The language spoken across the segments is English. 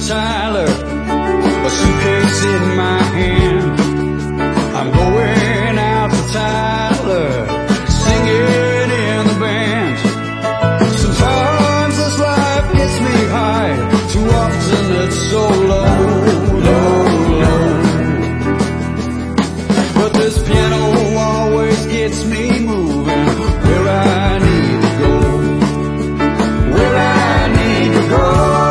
Tyler, a suitcase in my hand. I'm going out to Tyler, singing in the band. Sometimes this life gets me high, too often it's so low, low, low. But this piano always gets me moving where I need to go, where I need to go.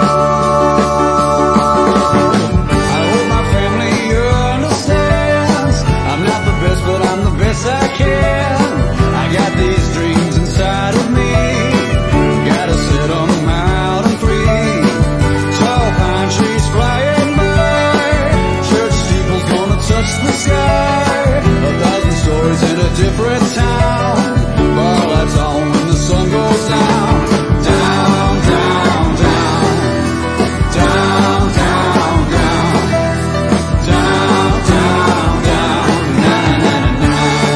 I hope my family understands I'm not the best, but I'm the best I can. I got these dreams inside of me, gotta set them out and free. Tall pine trees flying by, church steeples gonna touch the sky. 1,000 stories in a different town, bar lights on when the sun goes down. Down, down, down, down, down, down, down, down, down, na na na na.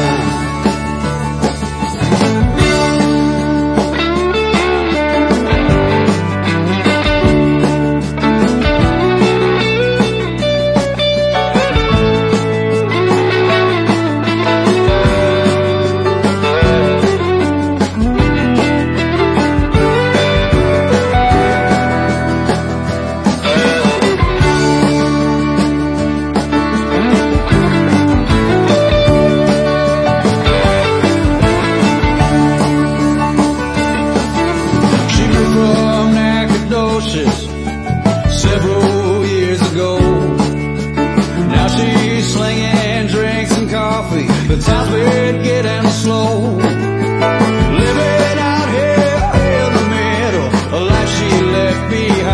She moved from Nacogdoches several years ago. Now she's slinging drinks and coffee. The time's been getting slow. Living out here in the middle, a life she left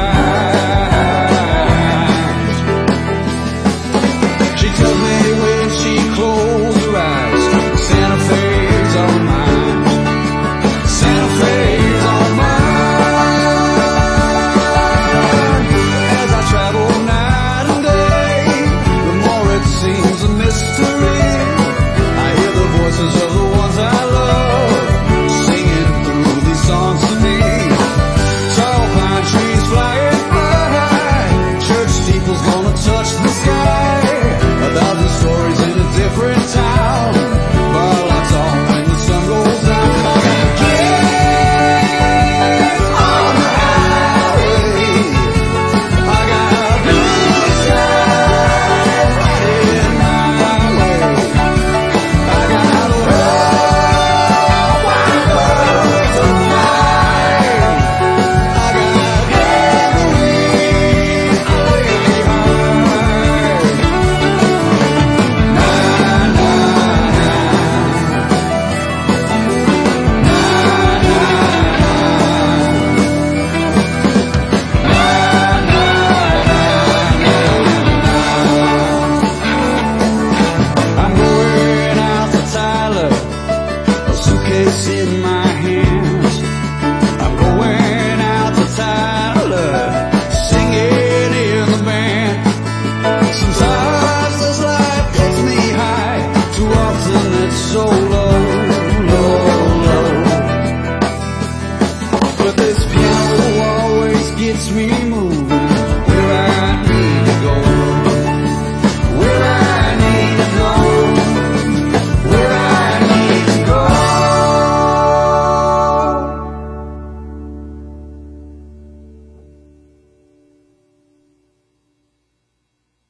behind. She tells me when she closed her eyes, Santa Fe's on mine, Santa Fe's on mine. As I travel night and day, the more it seems a mystery. I hear the voices of the ones I love, singing through these songs to me. Tall pine trees flying high, church steeples gonna touch the sky. 1,000 stories in a different town, bar lights on when the sun goes down. I gotta get on the highway, I got blue skies right in my way. I got a whole wide world to fly. I got everything way high. Na na na, I'm going out to Tyler, a suitcase in my hand.